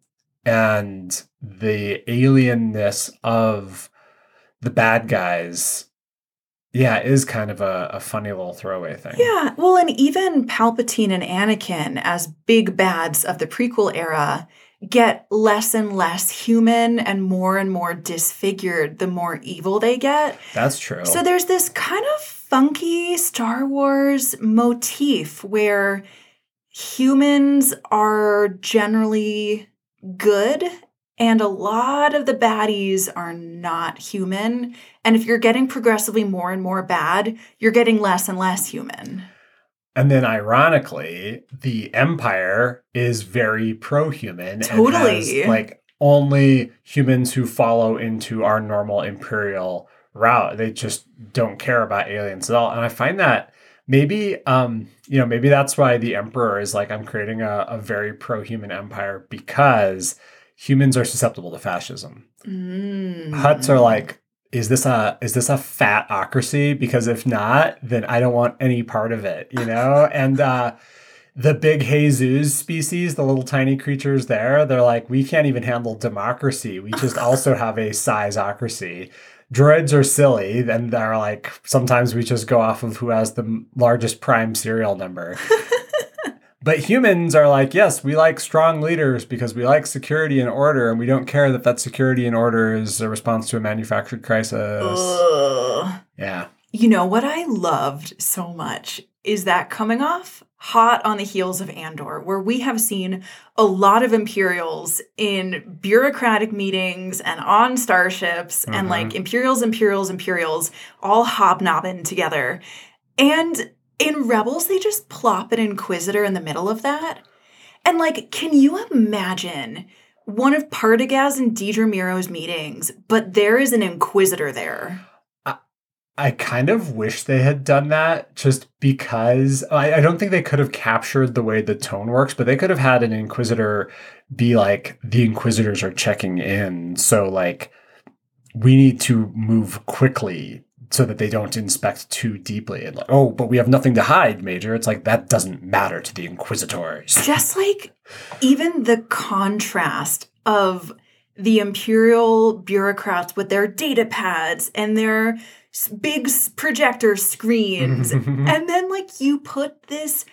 and the alienness of the bad guys, yeah, is kind of a funny little throwaway thing. Yeah. Well, and even Palpatine and Anakin, as big bads of the prequel era, get less and less human and more disfigured the more evil they get. That's true. So there's this kind of funky Star Wars motif where humans are generally good and a lot of the baddies are not human. And if you're getting progressively more and more bad, you're getting less and less human. And then ironically, the Empire is very pro-human. Totally. And has, like, only humans who follow into our normal Imperial route. They just don't care about aliens at all. And I find that maybe, maybe that's why the Emperor is like, I'm creating a very pro-human empire because humans are susceptible to fascism. Hutts are like, is this a fatocracy? Because if not, then I don't want any part of it, you know? And the big Jesus species, the little tiny creatures there, they're like, we can't even handle democracy. We just also have a sizeocracy. Droids are silly, and they're like, sometimes we just go off of who has the largest prime serial number. But humans are like, yes, we like strong leaders because we like security and order, and we don't care that security and order is a response to a manufactured crisis. Ugh. Yeah. You know what I loved so much is that coming off hot on the heels of Andor, where we have seen a lot of Imperials in bureaucratic meetings and on starships and like Imperials all hobnobbing together. And in Rebels, they just plop an Inquisitor in the middle of that. And like, can you imagine one of Partagaz and Dedra Meero's meetings, but there is an Inquisitor there? I kind of wish they had done that just because I don't think they could have captured the way the tone works, but they could have had an Inquisitor be like, the Inquisitors are checking in. So like, we need to move quickly so that they don't inspect too deeply. And like, oh, but we have nothing to hide, Major. It's like, that doesn't matter to the Inquisitors. Just like even the contrast of the Imperial bureaucrats with their data pads and their big projector screens. And then like you put this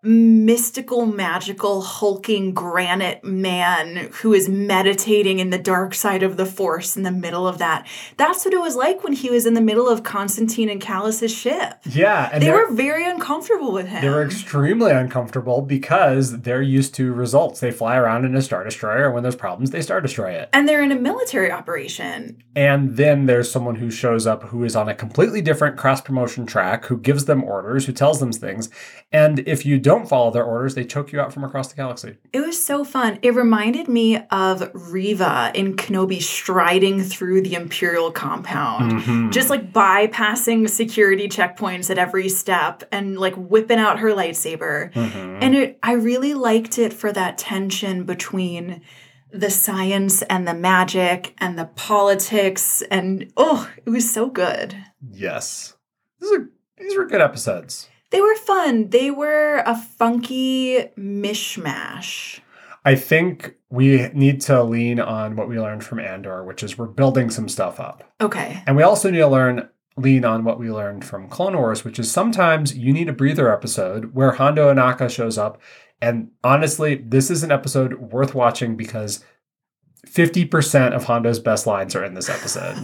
mystical, magical, hulking granite man who is meditating in the dark side of the Force in the middle of that. That's what it was like when he was in the middle of Constantine and Callus's ship. Yeah. And they were very uncomfortable with him. They were extremely uncomfortable because they're used to results. They fly around in a Star Destroyer, and when there's problems, they Star Destroy it. And they're in a military operation. And then there's someone who shows up who is on a completely different cross-promotion track, who gives them orders, who tells them things. And if you don't follow their orders, they choke you out from across the galaxy. It was so fun. It reminded me of Reva in Kenobi striding through the Imperial compound. Just like bypassing security checkpoints at every step and like whipping out her lightsaber. And I really liked it for that tension between the science and the magic and the politics. And it was so good. Yes. These were good episodes. They were fun. They were a funky mishmash. I think we need to lean on what we learned from Andor, which is we're building some stuff up. Okay. And we also need to lean on what we learned from Clone Wars, which is sometimes you need a breather episode where Hondo Ohnaka shows up. And honestly, this is an episode worth watching because 50% of Hondo's best lines are in this episode.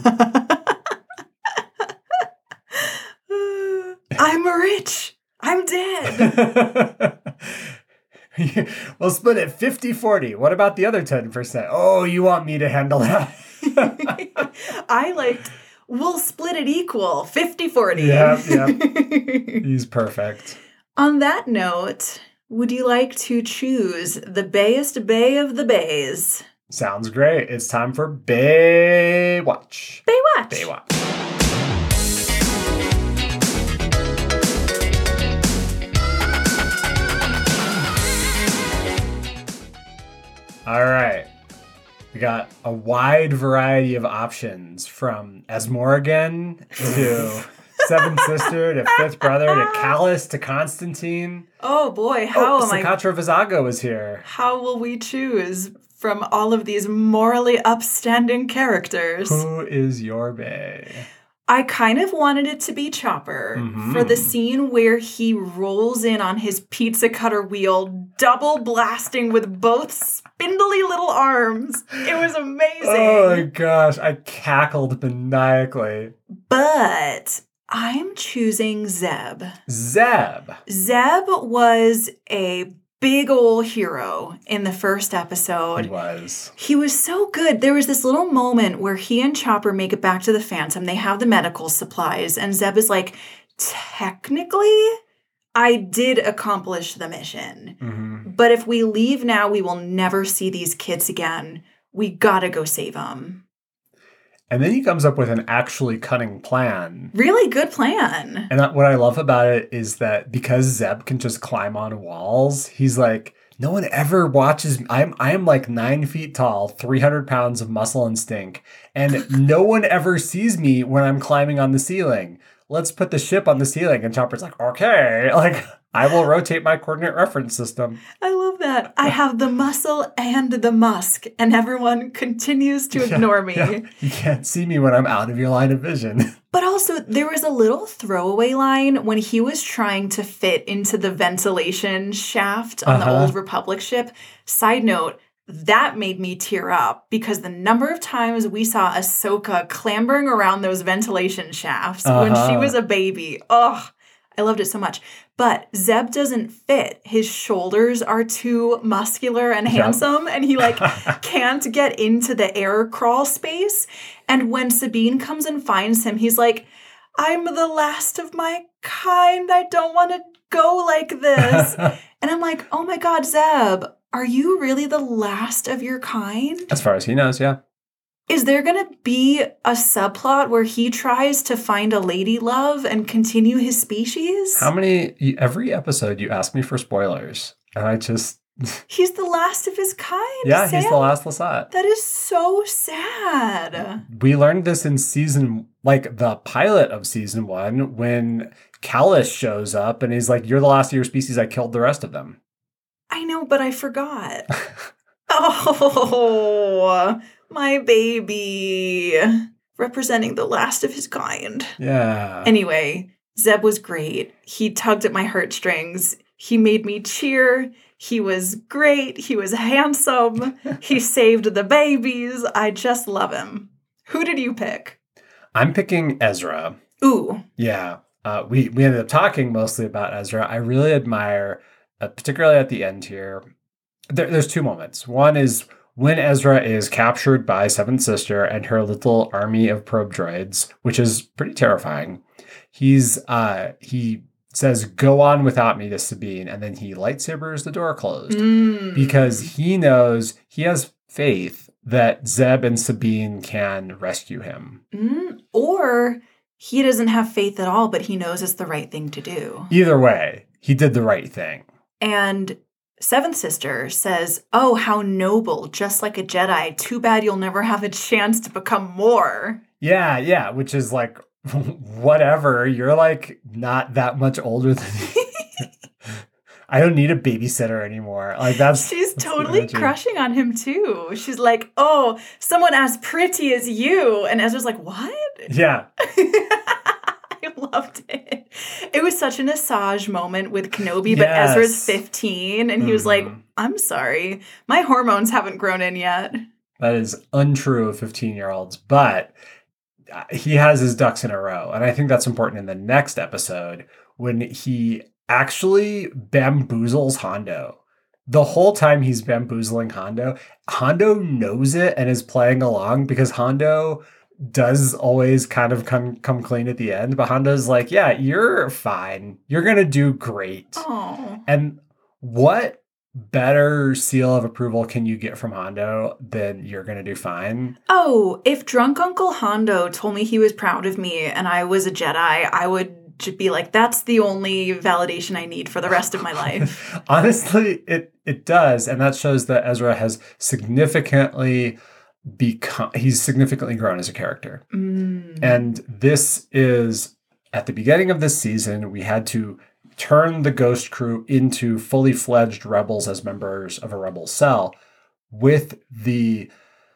I'm rich. I'm dead. We'll split it 50-40. What about the other 10%? Oh, you want me to handle that? We'll split it equal, 50-40. Yep. He's perfect. On that note, would you like to choose the bayest bay of the bays? Sounds great. It's time for Baywatch. Baywatch. All right. We got a wide variety of options from Asmorgan to Seventh Sister to Fifth Brother to Callus to Constantine. Oh boy, Sakatra Vizago is here. How will we choose from all of these morally upstanding characters? Who is your bae? I kind of wanted it to be Chopper for the scene where he rolls in on his pizza cutter wheel, double blasting with both spindly little arms. It was amazing. Oh my gosh, I cackled maniacally. But I'm choosing Zeb. Zeb was a big ol' hero in the first episode. He was so good. There was this little moment where he and Chopper make it back to the Phantom. They have the medical supplies, and Zeb is like, technically, I did accomplish the mission. But if we leave now, we will never see these kids again. We gotta go save them. And then he comes up with an actually cunning plan. Really good plan. And what I love about it is that because Zeb can just climb on walls, he's like, no one ever watches. I am like 9 feet tall, 300 pounds of muscle and stink. And no one ever sees me when I'm climbing on the ceiling. Let's put the ship on the ceiling. And Chopper's like, okay. Like, I will rotate my coordinate reference system. I love that. I have the muscle and the musk, and everyone continues to ignore me. Yeah. You can't see me when I'm out of your line of vision. But also, there was a little throwaway line when he was trying to fit into the ventilation shaft on the Old Republic ship. Side note, that made me tear up because the number of times we saw Ahsoka clambering around those ventilation shafts when she was a baby. Oh, I loved it so much. But Zeb doesn't fit. His shoulders are too muscular and handsome, and he can't get into the air crawl space. And when Sabine comes and finds him, he's like, I'm the last of my kind. I don't want to go like this. And I'm like, oh my God, Zeb, are you really the last of your kind? As far as he knows, yeah. Is there going to be a subplot where he tries to find a lady love and continue his species? Every episode you ask me for spoilers, and I just... He's the last of his kind, Yeah, Sam. He's the last Lasat. That is so sad. We learned this in the pilot of season 1, when Callus shows up, and he's like, you're the last of your species, I killed the rest of them. I know, but I forgot. Oh... my baby, representing the last of his kind. Yeah. Anyway, Zeb was great. He tugged at my heartstrings. He made me cheer. He was great. He was handsome. He saved the babies. I just love him. Who did you pick? I'm picking Ezra. Ooh. Yeah. We ended up talking mostly about Ezra. I really admire, particularly at the end here, there's two moments. One is when Ezra is captured by Seventh Sister and her little army of probe droids, which is pretty terrifying. He says, "Go on without me" to Sabine, and then he lightsabers the door closed because he knows, he has faith that Zeb and Sabine can rescue him. Or he doesn't have faith at all, but he knows it's the right thing to do. Either way, he did the right thing. And Seventh Sister says, "Oh, how noble, just like a Jedi. Too bad you'll never have a chance to become more." Yeah, which is like, whatever, you're like not that much older than me. I don't need a babysitter anymore. Like She's totally crushing on him too. She's like, "Oh, someone as pretty as you." And Ezra's like, "What?" Yeah. I loved it. It was such an Asajj moment with Kenobi, but Ezra's 15 and he was like, "I'm sorry, my hormones haven't grown in yet." That is untrue of 15-year-olds, but he has his ducks in a row. And I think that's important in the next episode when he actually bamboozles Hondo. The whole time he's bamboozling Hondo, Hondo knows it and is playing along because Hondo does always kind of come clean at the end. But Hondo's like, "Yeah, you're fine. You're going to do great." Oh. And what better seal of approval can you get from Hondo than "you're going to do fine"? Oh, if drunk Uncle Hondo told me he was proud of me and I was a Jedi, I would just be like, that's the only validation I need for the rest of my life. Honestly, it does. And that shows that Ezra has significantly grown as a character. And this is, at the beginning of this season, we had to turn the Ghost crew into fully fledged rebels as members of a rebel cell with the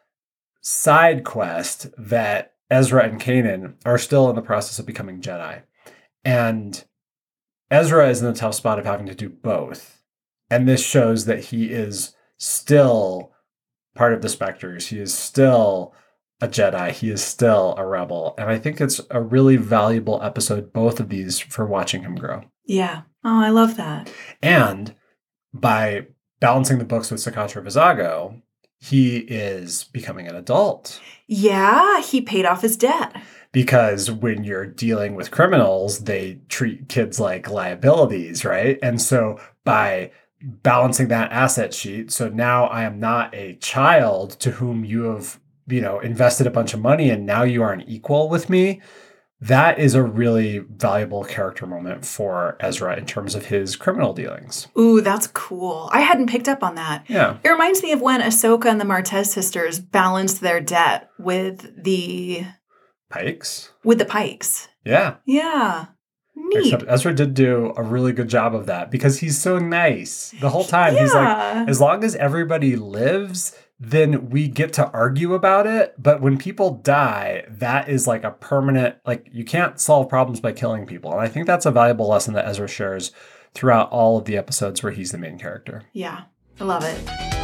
side quest that Ezra and Kanan are still in the process of becoming Jedi. And Ezra is in the tough spot of having to do both. And this shows that he is still part of the Spectres. He is still a Jedi. He is still a rebel. And I think it's a really valuable episode, both of these, for watching him grow. Yeah. Oh, I love that. And by balancing the books with Sakatra Vizago, he is becoming an adult. Yeah, he paid off his debt. Because when you're dealing with criminals, they treat kids like liabilities, right? And so by balancing that asset sheet, so now I am not a child to whom you have, invested a bunch of money and now you are an equal with me. That is a really valuable character moment for Ezra in terms of his criminal dealings. Ooh, that's cool. I hadn't picked up on that. Yeah. It reminds me of when Ahsoka and the Martez sisters balanced their debt with the Pikes? With the Pikes. Yeah. Yeah. Neat. Except Ezra did do a really good job of that because he's so nice the whole time. Yeah. He's like, as long as everybody lives, then we get to argue about it. But when people die, that is like a permanent, like you can't solve problems by killing people. And I think that's a valuable lesson that Ezra shares throughout all of the episodes where he's the main character. Yeah, I love it.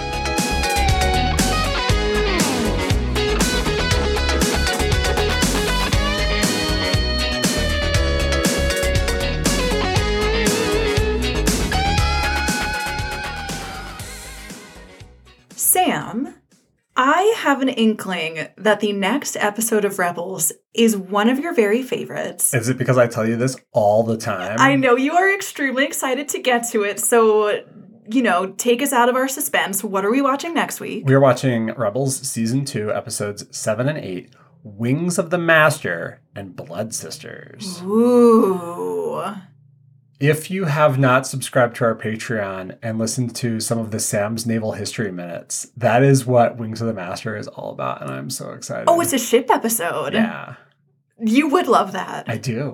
Sam, I have an inkling that the next episode of Rebels is one of your very favorites. Is it because I tell you this all the time? I know you are extremely excited to get to it, so, take us out of our suspense. What are we watching next week? We're watching Rebels Season 2, Episodes 7 and 8, Wings of the Master and Blood Sisters. Ooh. If you have not subscribed to our Patreon and listened to some of the Sam's Naval History Minutes, that is what Wings of the Master is all about, and I'm so excited. Oh, it's a ship episode. Yeah. You would love that. I do.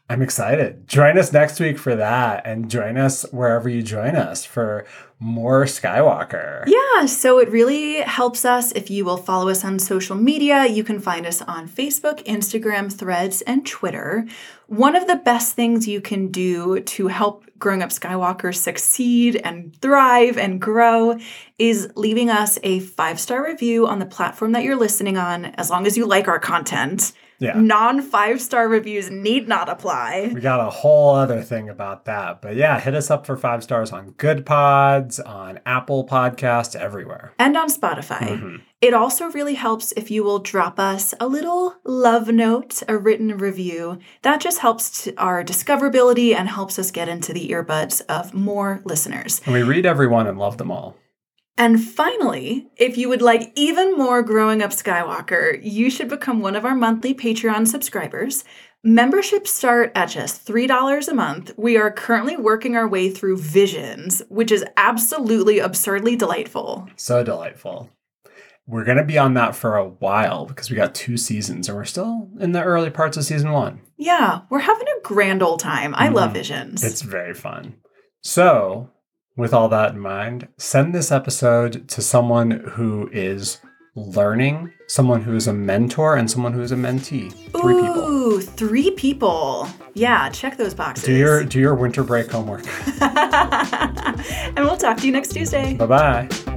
I'm excited. Join us next week for that, and join us wherever you join us for more Skywalker. Yeah, so it really helps us if you will follow us on social media. You can find us on Facebook, Instagram, Threads, and Twitter. One of the best things you can do to help Growing Up Skywalker succeed and thrive and grow is leaving us a 5-star review on the platform that you're listening on, as long as you like our content. Yeah. Non-5-star reviews need not apply. We got a whole other thing about that. But yeah, hit us up for 5 stars on Good Pods, on Apple Podcasts, everywhere. And on Spotify. It also really helps if you will drop us a little love note, a written review. That just helps our discoverability and helps us get into the earbuds of more listeners. And we read everyone and love them all. And finally, if you would like even more Growing Up Skywalker, you should become one of our monthly Patreon subscribers. Memberships start at just $3 a month. We are currently working our way through Visions, which is absolutely absurdly delightful. So delightful. We're going to be on that for a while because we got 2 seasons and we're still in the early parts of season 1. Yeah, we're having a grand old time. I love Visions. It's very fun. So, with all that in mind, send this episode to someone who is learning, someone who is a mentor, and someone who is a mentee. 3 people. Ooh, 3 people. Yeah, check those boxes. Do your winter break homework. And we'll talk to you next Tuesday. Bye-bye.